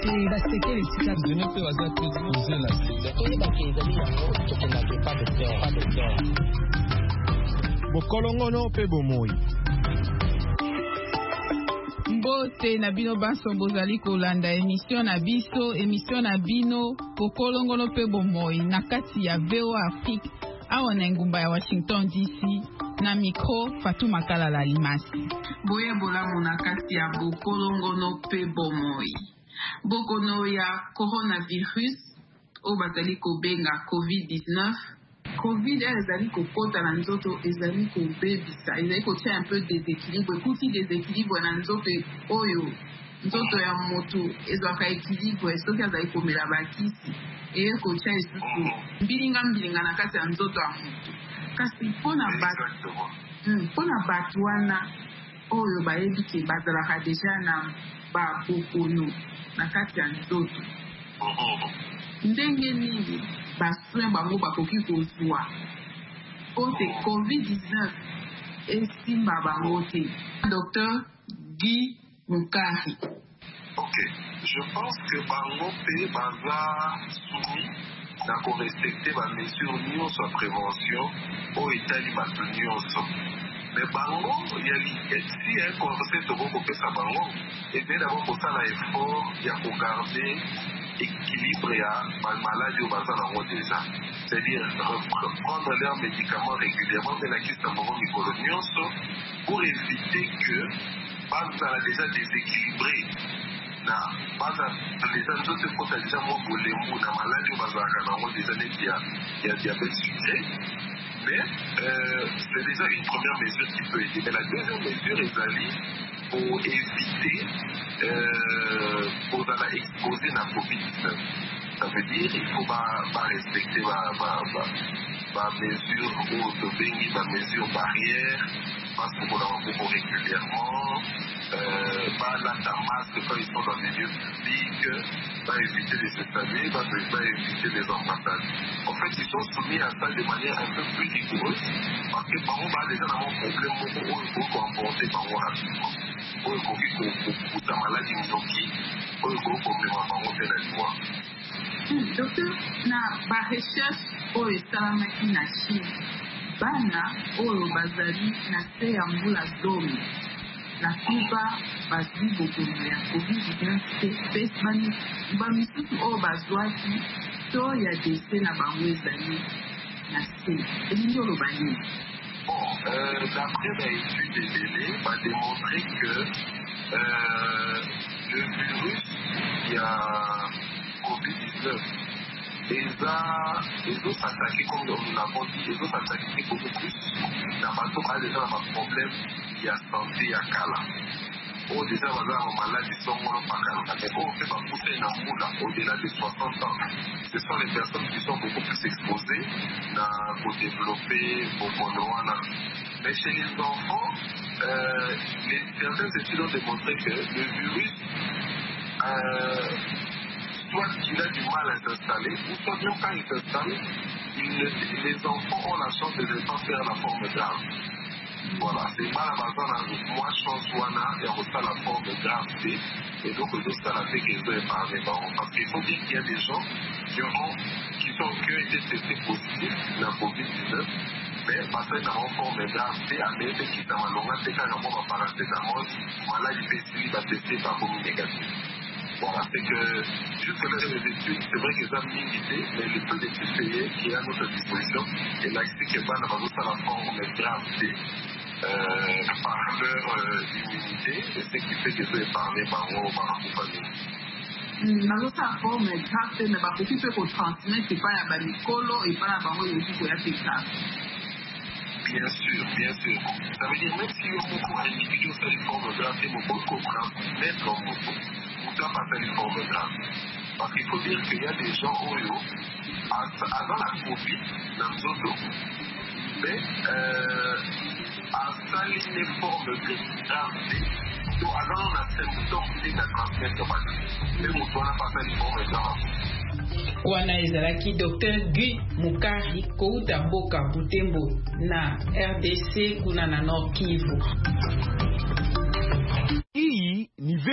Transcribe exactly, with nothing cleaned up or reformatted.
et basekele sika zone pe waza pe poser la sida et ba ke ezali yango tokenda ke pas docteur pas docteur bokolongono pe bomoi mbote na bino baso bozali kolanda émission na biso émission na bino bokolongono pe bomoi na kati ya V O Afrique awa na ngumba ya Washington D C na micro Fatou Makala la Limasi boye bolamu na kati ya bokolongono pe bomoi bokono ya coronavirus o batali kobenga covid dix-neuf covid ezali kokota na nzoto ezali kobebisa ezali kotia un peu déséquilibre ekuti déséquilibre na nzoto oyo nzoto ya moto ezwaka équilibre soki azali komela bakisi eye kotia esusu mbilinga mbilinga na kati ya nzoto ya moto kasi mpona bato mpona bato wana oyo bayebi ke bazalaka deja na babokono na kati ya nzoto ndenge nini basoin bango bakoki kozwa po te covid dix-neuf esimba bango te. Docteur Guy Mukari. Ok, je pense que bango pe baza soumis na ko respecter ba mesure nyonso ya prévention o etali bato nyonso. Mais bango yali si un conseil to boko pesa bango et d'abord kosala effort ya ko garder équilibre ya maladie au bazar en déjà. C'est-à-dire reprendre leurs médicaments régulièrement mais la question de micro pour éviter que bazar déjà déséquilibré na bazar les gens se font déjà moins pour les mots na maladie au bazar quand déjà il y a il y a diabète sucré mais euh, c'est déjà une première mesure qui peut aider mais la deuxième mesure est d'aller pour éviter euh, pour la exposer la covid dix-neuf. Ça veut dire qu'il faut pas, pas respecter la mesure ou la mesure barrière parce qu'on a beaucoup régulièrement euh, pas la masque quand ils sont dans les lieux publics, pas éviter les s'installer, pas, pas éviter les embrassades. En fait, ils sont soumis à ça de manière un peu plus rigoureuse parce que par exemple, déjà dans mon problème, il faut comporter par moi rapidement. Oyo koki kokuta maladi nzoki oyo kokomema bango mpe na liwa. Docteur, na barecherche oyo esalamaki na Chine bana oyo bazali na se ya mbula zomi la plupart bazwi bokono ya covid dix-neuf te pe bamisusu oyo bazwaki to ya dese na bango ezali na se elingi oloba nini? Bon, euh, d'après l'étude des délais, va démontrer que euh, le virus qui a covid dix-neuf, ils ont s'attaqué, comme nous l'avons dit, ils ont s'attaqué beaucoup plus. Dans le déjà un problème, il y a santé à Kala. Oh, déjà, on a un malade qui sont morts par Kala. Mais on fait pas pousser dans le monde au-delà de soixante ans. Ce sont les personnes qui sont beaucoup plus exposées pour développer beaucoup de. Mais chez les enfants, euh, les, certaines études ont démontré que le virus, euh, soit qu'il a du mal à s'installer, ou soit même quand il s'installe, les enfants ont la chance de ne pas faire la forme grave. Voilà, c'est pas la base moi chance wana et on reçoit la forme grave et donc les autres ça la fait qu'ils ont épargné parce qu'il faut dire qu'il y a des gens qui ont qui sont qui ont été testés positifs dans la covid dix-neuf mais parce qu'ils ont forme grave à mais qui sont malheureux c'est quand on va paracétamol maladie pétrie va tester par comme négatif. Voilà, c'est que jusque-là, les études, c'est vrai qu'ils ont mis l'idée, mais le peu d'études payées qui est à notre disposition, et là, c'est que pas dans la forme grave euh, par leur euh, immunité, et ce qui fait qu'ils sont épargnés par moi ou par la compagnie. nazosala forme grave mais bakoki mpe kotransmettre epai ya bamikolo epai ya bango yoki koya te grave. Bien sûr, bien sûr. Ça veut dire même si beaucoup d'individus ont une forme grave, c'est beaucoup qu'on transmettre en moto. Pas passer une forme grave. Parce qu'il faut dire qu'il y a des gens Oyo, avant la Covid, dans nos autos, mais euh, à ça, une forme grave, donc avant on a symptômes de la transmission, mais on doit pas faire une forme grave. Wana ezalaki Docteur Guy Mukari kouta mboka Butembo na R D C kuna na Nord Kivu.